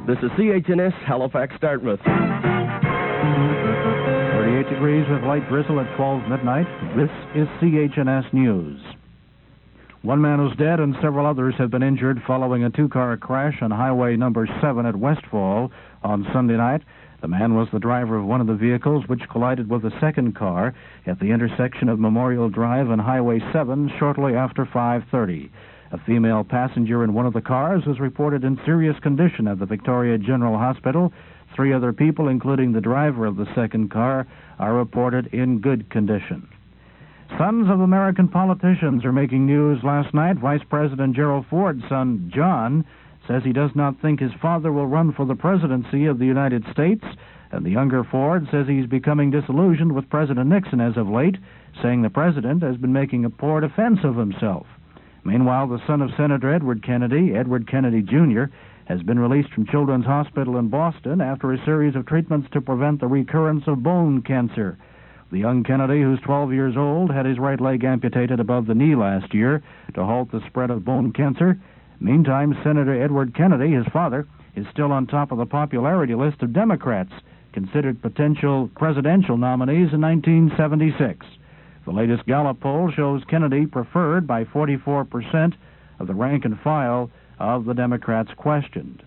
This is CHNS, Halifax, Dartmouth. 38 degrees with light drizzle at 12 midnight. This is CHNS News. One man is dead and several others have been injured following a two-car crash on Highway number 7 at Westfall on Sunday night. The man was the driver of one of the vehicles which collided with a second car at the intersection of Memorial Drive and Highway 7 shortly after 5:30. A female passenger in one of the cars was reported in serious condition at the Victoria General Hospital. 3 other people, including the driver of the second car, are reported in good condition. Sons of American politicians are making news last night. Vice President Gerald Ford's son, John, says he does not think his father will run for the presidency of the United States, and the younger Ford says he's becoming disillusioned with President Nixon as of late, saying the president has been making a poor defense of himself. Meanwhile, the son of Senator Edward Kennedy Jr., has been released from Children's Hospital in Boston after a series of treatments to prevent the recurrence of bone cancer. The young Kennedy, who's 12 years old, had his right leg amputated above the knee last year to halt the spread of bone cancer. Meantime, Senator Edward Kennedy, his father, is still on top of the popularity list of Democrats considered potential presidential nominees in 1976. The latest Gallup poll shows Kennedy preferred by 44% of the rank and file of the Democrats questioned.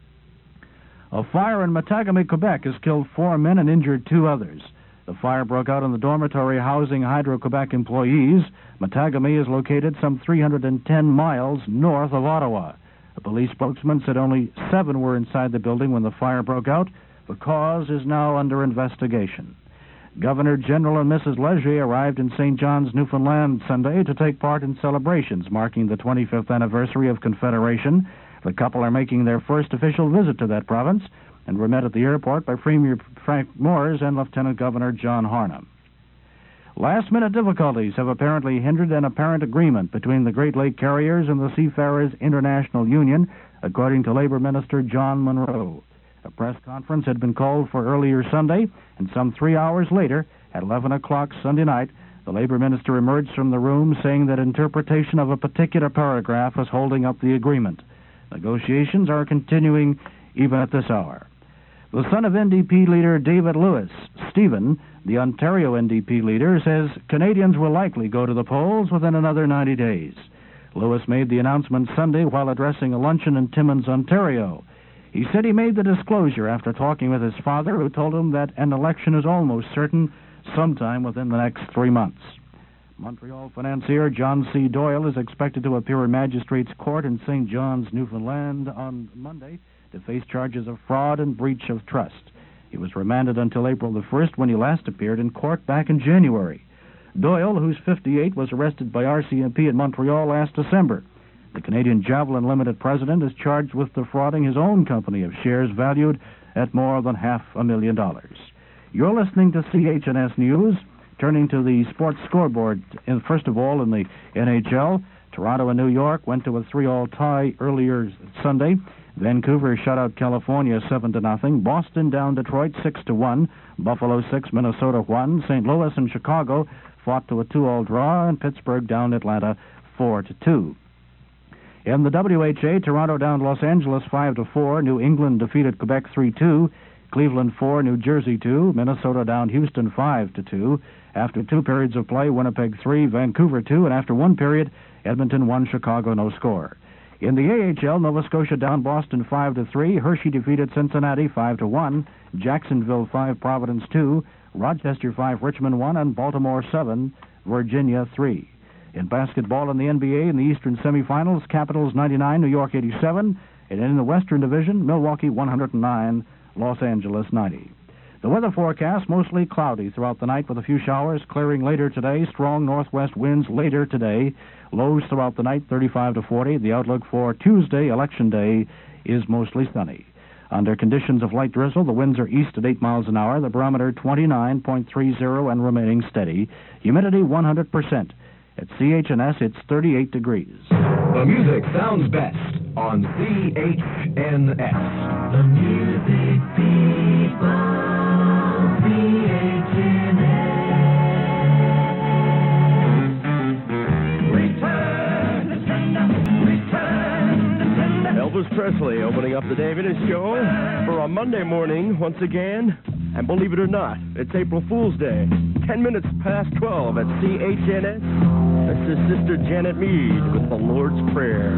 A fire in Matagami, Quebec has killed 4 men and injured 2 others. The fire broke out in the dormitory housing Hydro-Quebec employees. Matagami is located some 310 miles north of Ottawa. A police spokesman said only 7 were inside the building when the fire broke out. The cause is now under investigation. Governor General and Mrs. Leger arrived in St. John's, Newfoundland Sunday to take part in celebrations marking the 25th anniversary of Confederation. The couple are making their first official visit to that province and were met at the airport by Premier Frank Moores and Lieutenant Governor John Harnham. Last-minute difficulties have apparently hindered an apparent agreement between the Great Lake Carriers and the Seafarers International Union, according to Labor Minister John Munro. A press conference had been called for earlier Sunday, and some 3 hours later, at 11 o'clock Sunday night, the Labor Minister emerged from the room saying that interpretation of a particular paragraph was holding up the agreement. Negotiations are continuing even at this hour. The son of NDP leader David Lewis, Stephen, the Ontario NDP leader, says Canadians will likely go to the polls within another 90 days. Lewis made the announcement Sunday while addressing a luncheon in Timmins, Ontario. He said he made the disclosure after talking with his father, who told him that an election is almost certain sometime within the next 3 months. Montreal financier John C. Doyle is expected to appear in Magistrates Court in St. John's, Newfoundland on Monday to face charges of fraud and breach of trust. He was remanded until April the 1st when he last appeared in court back in January. Doyle, who's 58, was arrested by RCMP in Montreal last December. The Canadian Javelin Limited president is charged with defrauding his own company of shares valued at more than $500,000. You're listening to CHNS News. Turning to the sports scoreboard, first of all in the NHL, Toronto and New York went to a 3-3 tie earlier Sunday. Vancouver shut out California 7-0. Boston down Detroit 6-1. Buffalo 6, Minnesota 1. St. Louis and Chicago fought to a 2-2 draw, and Pittsburgh down Atlanta 4-2. In the WHA, Toronto down Los Angeles 5-4. New England defeated Quebec 3-2. Cleveland 4, New Jersey 2. Minnesota down Houston 5-2. After 2 periods of play, Winnipeg 3, Vancouver 2, and after 1 period, Edmonton 1, Chicago no score. In the AHL, Nova Scotia down Boston 5-3. Hershey defeated Cincinnati 5-1. Jacksonville 5, Providence 2. Rochester 5, Richmond 1, and Baltimore 7, Virginia 3. In basketball in the NBA, in the Eastern semifinals, Capitals 99, New York 87, and in the Western Division, Milwaukee 109, Los Angeles 90. The weather forecast, mostly cloudy throughout the night with a few showers, clearing later today, strong northwest winds later today, lows throughout the night 35 to 40. The outlook for Tuesday, Election Day, is mostly sunny. Under conditions of light drizzle, the winds are east at 8 miles an hour, the barometer 29.30 and remaining steady, humidity 100%. At CHNS, it's 38 degrees. The music sounds best on CHNS. The music people, CHNS. Elvis Presley opening up the Dave Innes Show for a Monday morning once again. And believe it or not, it's April Fool's Day. 10 minutes past 12 at CHNS. This is Sister Janet Mead with the Lord's Prayer.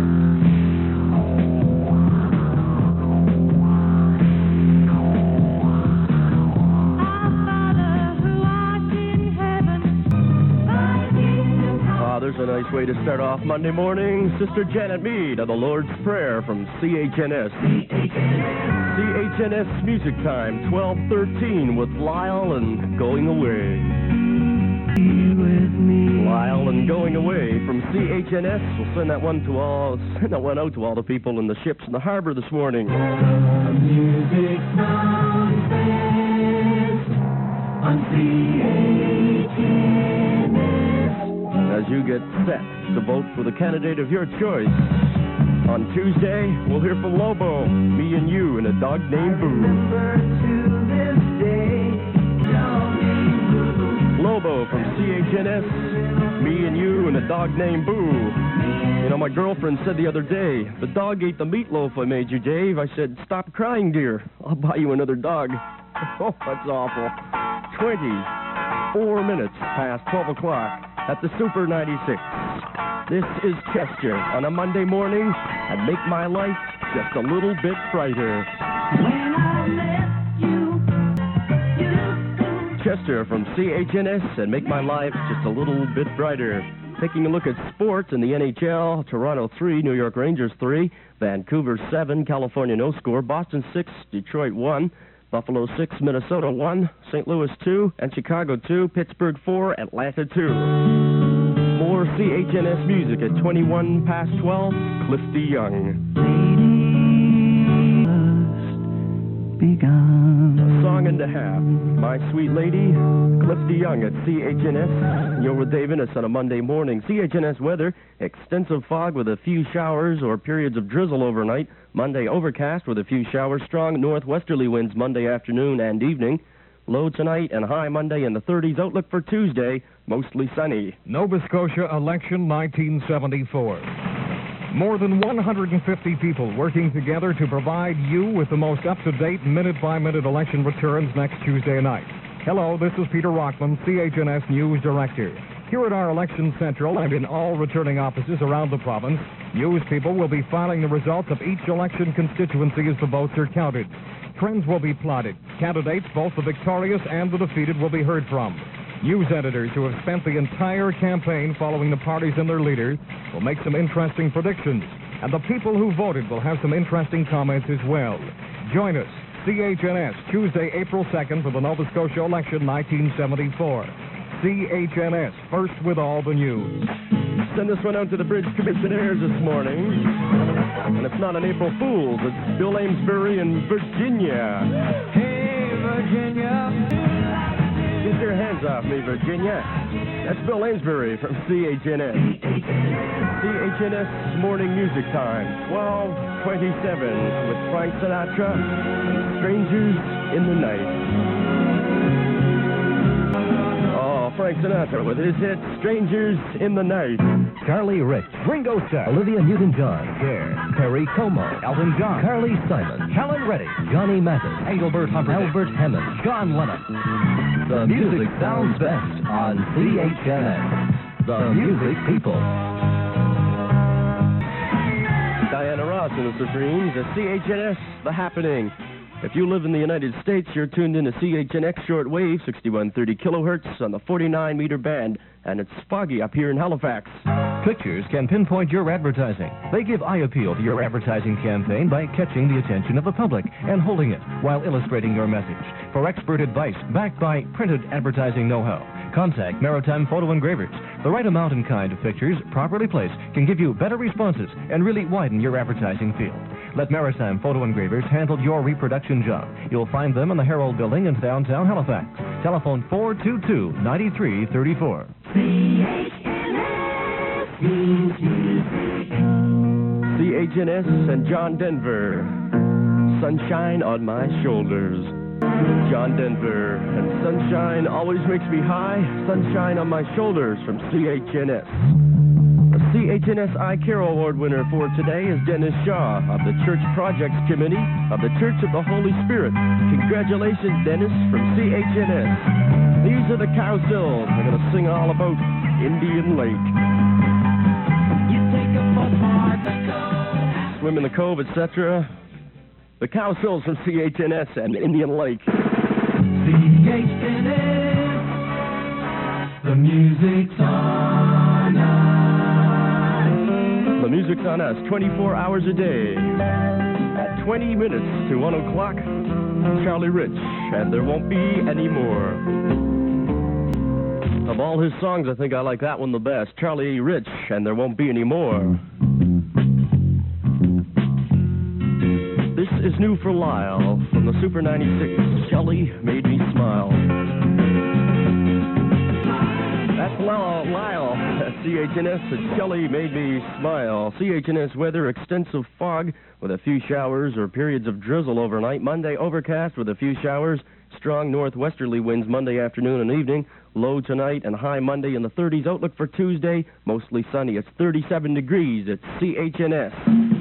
There's a nice way to start off Monday morning. Sister Janet Mead of the Lord's Prayer from CHNS. CHNS Music Time, 12:13 with Lyle and Going Away. Lyle and Going Away from CHNS. We'll send that one out to all the people in the ships in the harbor this morning. The music sounds best on CHNS. As you get set to vote for the candidate of your choice. On Tuesday, we'll hear from Lobo, Me and You, and a dog named Boo. Lobo from CHNS, Me and You, and a dog named Boo. You know, my girlfriend said the other day, the dog ate the meatloaf I made you, Dave. I said, stop crying, dear. I'll buy you another dog. Oh, that's awful. 24 minutes past 12 o'clock. At the Super 96. This is Chester on a Monday morning and make my life just a little bit brighter. When I left you, Chester from CHNS and make my life just a little bit brighter. Taking a look at sports in the NHL, Toronto 3, New York Rangers 3, Vancouver 7, California no score, Boston 6, Detroit 1, Buffalo 6, Minnesota 1, St. Louis 2, and Chicago 2, Pittsburgh 4, Atlanta 2. More CHNS music at 21 past 12, Cliff DeYoung. A song and a half. My Sweet Lady, Cliff DeYoung at CHNS. You're with Dave Innes on a Monday morning. CHNS weather, extensive fog with a few showers or periods of drizzle overnight. Monday overcast with a few showers, strong northwesterly winds Monday afternoon and evening. Low tonight and high Monday in the 30s. Outlook for Tuesday, mostly sunny. Nova Scotia election 1974. More than 150 people working together to provide you with the most up-to-date minute-by-minute election returns next Tuesday night. Hello, this is Peter Rockman, CHNS News Director. Here at our Election Central and in all returning offices around the province, news people will be filing the results of each election constituency as the votes are counted. Trends will be plotted. Candidates, both the victorious and the defeated, will be heard from. News editors who have spent the entire campaign following the parties and their leaders will make some interesting predictions. And the people who voted will have some interesting comments as well. Join us, CHNS, Tuesday, April 2nd for the Nova Scotia election 1974. CHNS, first with all the news. Send this one out to the Bridge Commissioners this morning. And it's not an April Fool's. It's Bill Amesbury in Virginia. Hey, Virginia. Get your hands off me, Virginia. That's Bill Amesbury from CHNS. CHNS Morning Music Time, 12:27 with Frank Sinatra and Strangers in the Night. Frank Sinatra with his hit, Strangers in the Night. Charlie Rich, Ringo Starr, Olivia Newton-John, Cher, Perry Como, Elton John, Carly Simon, Helen Reddy, Johnny Mathis, Engelbert Humperdinck, Albert Hammond, John Lennon. The music sounds best on CHNS. The Music People. Diana Ross and the Supremes at CHNS, The Happening. If you live in the United States, you're tuned in to CHNX shortwave, 6130 kilohertz on the 49-meter band, and it's foggy up here in Halifax. Pictures can pinpoint your advertising. They give eye appeal to your advertising campaign by catching the attention of the public and holding it while illustrating your message. For expert advice backed by printed advertising know-how, contact Maritime Photo Engravers. The right amount and kind of pictures, properly placed, can give you better responses and really widen your advertising field. Let Maritime Photo Engravers handle your reproduction job. You'll find them in the Herald Building in downtown Halifax. Telephone 422-9334. CHNS and John Denver. Sunshine on my shoulders. John Denver and Sunshine always makes me high. Sunshine on my shoulders from CHNS. CHNS Eye Care Award winner for today is Dennis Shaw of the Church Projects Committee of the Church of the Holy Spirit. Congratulations, Dennis, from CHNS. These are the Cowsills. They're going to sing all about Indian Lake. You take a postmark, the cove. Swim in the cove, etc. The Cowsills from CHNS and Indian Lake. CHNS, the music's on us. The music's on us 24 hours a day. At 20 minutes to 1 o'clock, Charlie Rich, and there won't be any more. Of all his songs, I think I like that one the best. Charlie Rich, and there won't be any more. This is new for Lyle from the Super 96. Shelly made me smile. That's Lyle at CHNS. And Shelly made me smile. CHNS weather, extensive fog with a few showers or periods of drizzle overnight. Monday, overcast with a few showers. Strong northwesterly winds Monday afternoon and evening. Low tonight and high Monday in the 30s. Outlook for Tuesday, mostly sunny. It's 37 degrees at CHNS.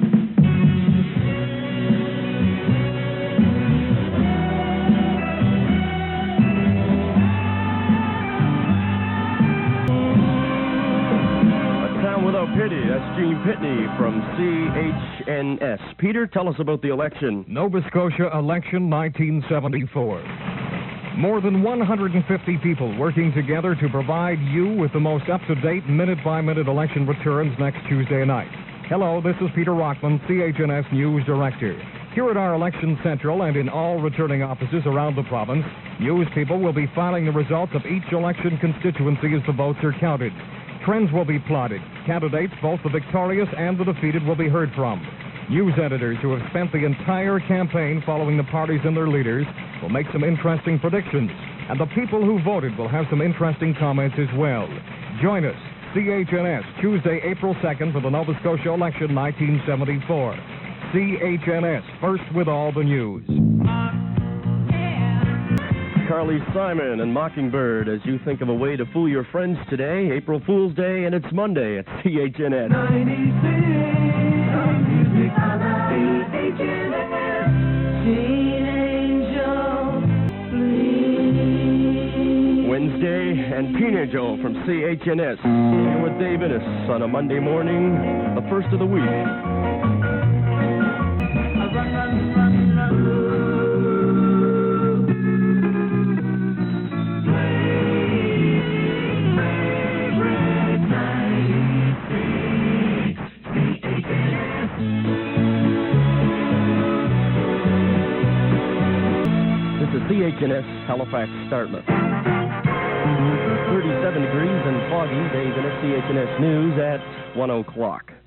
Pity. That's Gene Pitney from CHNS. Peter, tell us about the election. Nova Scotia election 1974. More than 150 people working together to provide you with the most up-to-date minute-by-minute election returns next Tuesday night. Hello, this is Peter Rockman, CHNS News Director. Here at our Election Central and in all returning offices around the province, news people will be filing the results of each election constituency as the votes are counted. Trends will be plotted. Candidates, both the victorious and the defeated, will be heard from. News editors who have spent the entire campaign following the parties and their leaders will make some interesting predictions. And the people who voted will have some interesting comments as well. Join us, CHNS, Tuesday, April 2nd for the Nova Scotia election 1974. CHNS, first with all the news. Carly Simon and Mockingbird, as you think of a way to fool your friends today, April Fool's Day, and it's Monday at CHNS. 96, the music on CHNS. Teen Angel, please. Wednesday, and Teen Angel from CHNS. Here with Dave Innes on a Monday morning, the first of the week. Run, run, run, run. CHNS Halifax Startlet. 37 degrees and foggy. Dave Innes, CHNS News at 1 o'clock.